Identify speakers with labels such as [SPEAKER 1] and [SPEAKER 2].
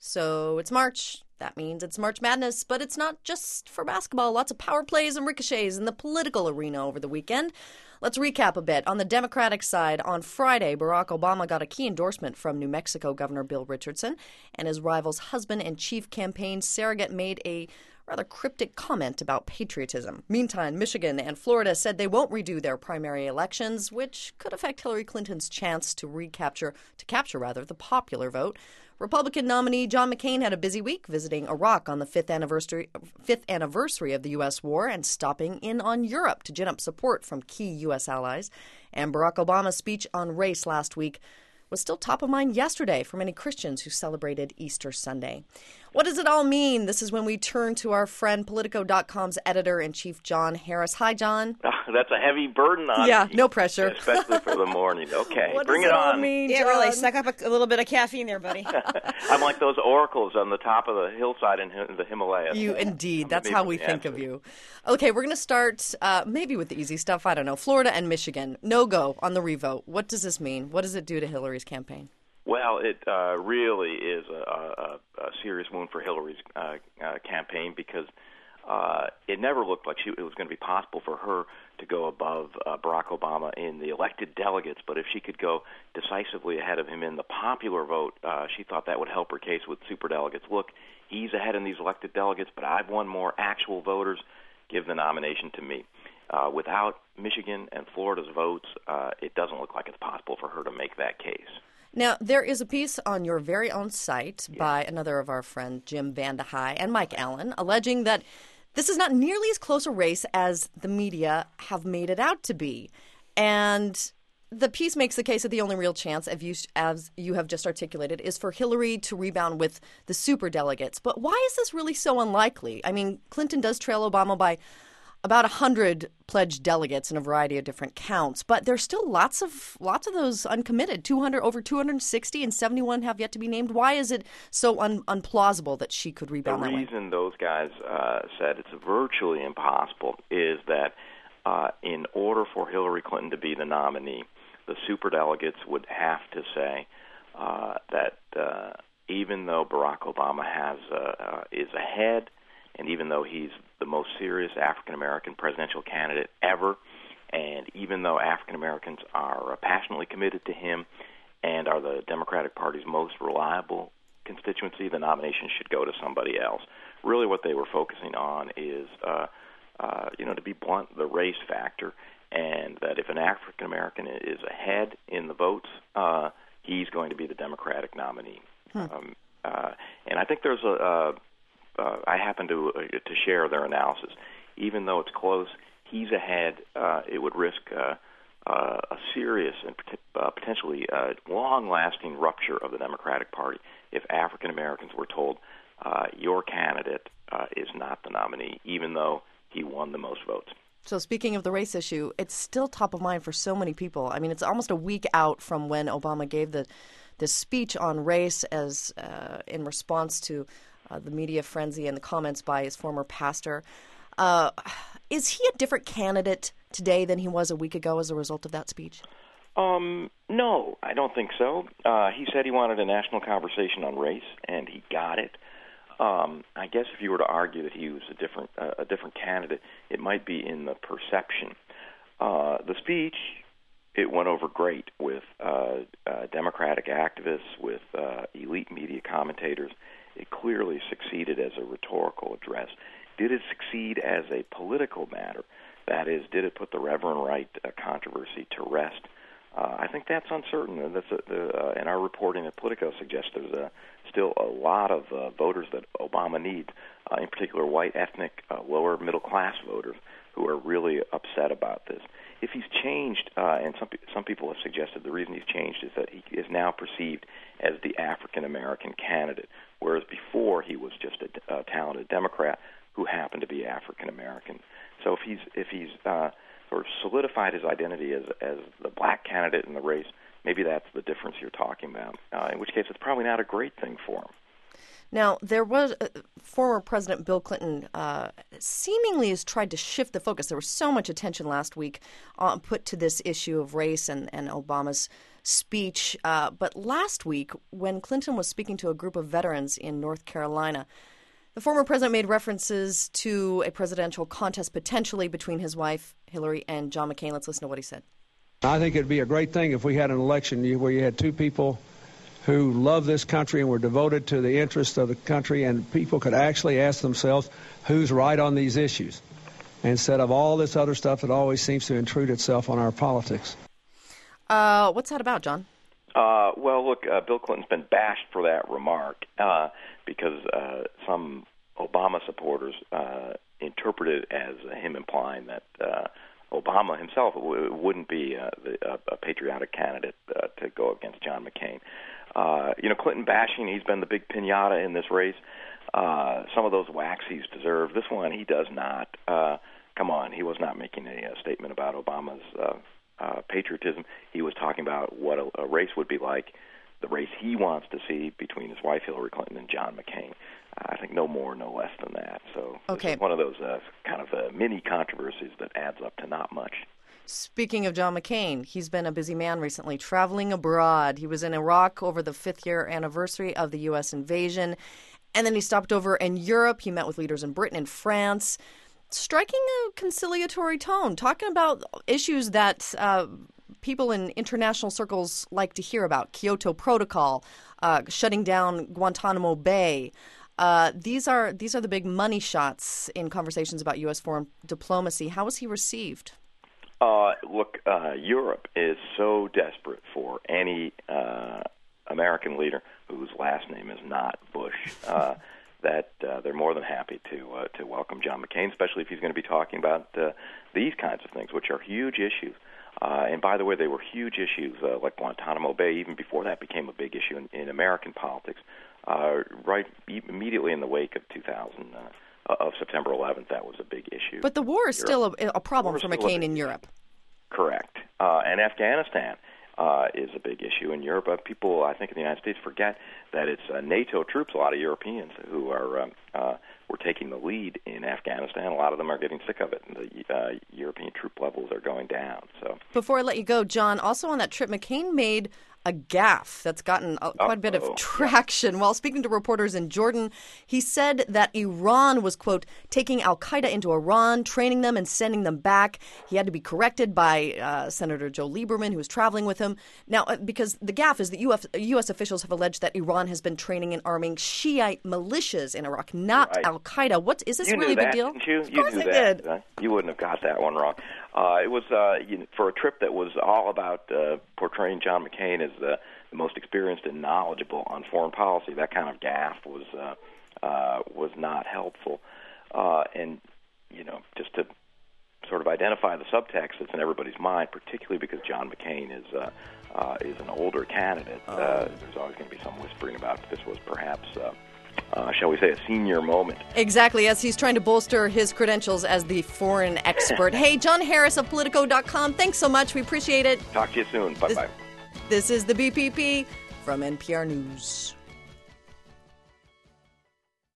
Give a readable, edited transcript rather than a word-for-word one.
[SPEAKER 1] So it's March. That means it's March Madness, but it's not just for basketball. Lots of power plays and ricochets in the political arena over the weekend. Let's recap a bit. On the Democratic side, on Friday, Barack Obama got a key endorsement from New Mexico Governor Bill Richardson, and his rival's husband and chief campaign surrogate made a rather cryptic comment about patriotism. Meantime, Michigan and Florida said they won't redo their primary elections, which could affect Hillary Clinton's chance to capture the popular vote. Republican nominee John McCain had a busy week visiting Iraq on the fifth anniversary of the U.S. war and stopping in on Europe to gin up support from key U.S. allies. And Barack Obama's speech on race last week was still top of mind yesterday for many Christians who celebrated Easter Sunday. What does it all mean? This is when we turn to our friend Politico.com's editor-in-chief, John Harris. Hi, John.
[SPEAKER 2] That's a heavy burden on
[SPEAKER 1] Yeah,
[SPEAKER 2] you,
[SPEAKER 1] no pressure.
[SPEAKER 2] especially for the morning. Okay,
[SPEAKER 1] What
[SPEAKER 2] bring
[SPEAKER 1] does
[SPEAKER 2] it
[SPEAKER 1] all
[SPEAKER 2] on.
[SPEAKER 1] mean,
[SPEAKER 3] Yeah,
[SPEAKER 1] John?
[SPEAKER 3] really. Suck up a little bit of caffeine there, buddy.
[SPEAKER 2] I'm like those oracles on the top of the hillside in the Himalayas.
[SPEAKER 1] You indeed. That's
[SPEAKER 2] Maybe
[SPEAKER 1] how we
[SPEAKER 2] the
[SPEAKER 1] think
[SPEAKER 2] answer.
[SPEAKER 1] of you. Okay, we're going to start maybe with the easy stuff. I don't know. Florida and Michigan. No go on the revote. What does this mean? What does it do to Hillary's campaign?
[SPEAKER 2] Well, it really is a serious wound for Hillary's campaign because it never looked like it was going to be possible for her to go above Barack Obama in the elected delegates. But if she could go decisively ahead of him in the popular vote, she thought that would help her case with superdelegates. Look, he's ahead in these elected delegates, but I've won more actual voters. Give the nomination to me. Without Michigan and Florida's votes, it doesn't look like it's possible for her to make that case.
[SPEAKER 1] Now, there is a piece on your very own site by another of our friend, Jim Vandehei and Mike Allen, alleging that this is not nearly as close a race as the media have made it out to be. And the piece makes the case that the only real chance, as you have just articulated, is for Hillary to rebound with the superdelegates. But why is this really so unlikely? I mean, Clinton does trail Obama by about 100 pledged delegates in a variety of different counts, but there's still lots of those uncommitted. Over 260, and 71 have yet to be named. Why is it so unplausible that she could rebound that way?
[SPEAKER 2] The reason those guys said it's virtually impossible is that in order for Hillary Clinton to be the nominee, the superdelegates would have to say that even though Barack Obama is ahead, and even though he's the most serious African-American presidential candidate ever, and even though African-Americans are passionately committed to him and are the Democratic Party's most reliable constituency, the nomination should go to somebody else. Really what they were focusing on is, to be blunt, the race factor, and that if an African-American is ahead in the votes, he's going to be the Democratic nominee. And I think there's I happen to share their analysis. Even though it's close, he's ahead. It would risk a serious and potentially long-lasting rupture of the Democratic Party if African Americans were told your candidate is not the nominee, even though he won the most votes.
[SPEAKER 1] So speaking of the race issue, it's still top of mind for so many people. I mean, it's almost a week out from when Obama gave this speech on race as in response to the media frenzy and the comments by his former pastor. Is he a different candidate today than he was a week ago as a result of that speech?
[SPEAKER 2] No, I don't think so. He said he wanted a national conversation on race, and he got it. I guess if you were to argue that he was a different candidate, it might be in the perception. The speech, it went over great with Democratic activists, with elite media commentators. It clearly succeeded as a rhetorical address. Did it succeed as a political matter? That is, did it put the Reverend Wright controversy to rest? I think that's uncertain. And our reporting at Politico suggests there's still a lot of voters that Obama needs, in particular white, ethnic, lower middle-class voters who are really upset about this. If he's changed, and some people have suggested the reason he's changed is that he is now perceived as the African-American candidate, whereas before he was just a talented Democrat who happened to be African-American. So if he's sort of solidified his identity as the black candidate in the race, maybe that's the difference you're talking about, in which case it's probably not a great thing for him.
[SPEAKER 1] Now, there was former President Bill Clinton seemingly has tried to shift the focus. There was so much attention last week put to this issue of race and Obama's speech. But last week, when Clinton was speaking to a group of veterans in North Carolina, the former president made references to a presidential contest potentially between his wife, Hillary, and John McCain. Let's listen to what he said.
[SPEAKER 4] I think it'd be a great thing if we had an election where you had two people who love this country and were devoted to the interests of the country, and people could actually ask themselves who's right on these issues, instead of all this other stuff that always seems to intrude itself on our politics.
[SPEAKER 1] What's that about, John?
[SPEAKER 2] Well, look, Bill Clinton's been bashed for that remark because some Obama supporters interpreted it as him implying that Obama himself wouldn't be a patriotic candidate to go against John McCain. Clinton bashing, he's been the big piñata in this race. Some of those whacks he's deserved. This one, he does not. Come on, he was not making a statement about Obama's patriotism. He was talking about what a race would be like, the race he wants to see between his wife Hillary Clinton and John McCain. I think no more, no less than that. So
[SPEAKER 1] okay.
[SPEAKER 2] This is one of those kind of mini controversies that adds up to not much.
[SPEAKER 1] Speaking of John McCain, he's been a busy man recently, traveling abroad. He was in Iraq over the 5th-year anniversary of the U.S. invasion, and then he stopped over in Europe. He met with leaders in Britain and France, striking a conciliatory tone, talking about issues that people in international circles like to hear about: Kyoto Protocol, shutting down Guantanamo Bay. These are the big money shots in conversations about U.S. foreign diplomacy. How was he received?
[SPEAKER 2] Look, Europe is so desperate for any American leader whose last name is not Bush that they're more than happy to welcome John McCain, especially if he's going to be talking about these kinds of things, which are huge issues. And by the way, they were huge issues like Guantanamo Bay, even before that became a big issue in American politics. Right immediately in the wake of of September 11th, that was a big issue.
[SPEAKER 1] But the war is still a problem for McCain in Europe.
[SPEAKER 2] Correct. And Afghanistan is a big issue in Europe. People, I think, in the United States forget that it's NATO troops, a lot of Europeans, who were taking the lead in Afghanistan. A lot of them are getting sick of it, and the European troop levels are going down. So,
[SPEAKER 1] before I let you go, John, also on that trip, McCain made a gaffe that's gotten quite a bit of traction. While speaking to reporters in Jordan, he said that Iran was, quote, taking al-Qaeda into Iran, training them and sending them back. He had to be corrected by Senator Joe Lieberman, who was traveling with him. Now, because the gaffe is that U.S. officials have alleged that Iran has been training and arming Shiite militias in Iraq, not al-Qaeda. What is this really a big deal?
[SPEAKER 2] Didn't you?
[SPEAKER 1] Of course I
[SPEAKER 2] did.
[SPEAKER 1] did.
[SPEAKER 2] You wouldn't have got that one wrong. It was for a trip that was all about portraying John McCain as the most experienced and knowledgeable on foreign policy. That kind of gaffe was not helpful. And just to sort of identify the subtext that's in everybody's mind, particularly because John McCain is an older candidate. There's always going to be some whispering about this was perhaps. Shall we say, a senior moment.
[SPEAKER 1] Exactly, as he's trying to bolster his credentials as the foreign expert. Hey, John Harris of Politico.com, thanks so much. We appreciate it.
[SPEAKER 2] Talk to you soon. Bye-bye.
[SPEAKER 1] This is the BPP from NPR News.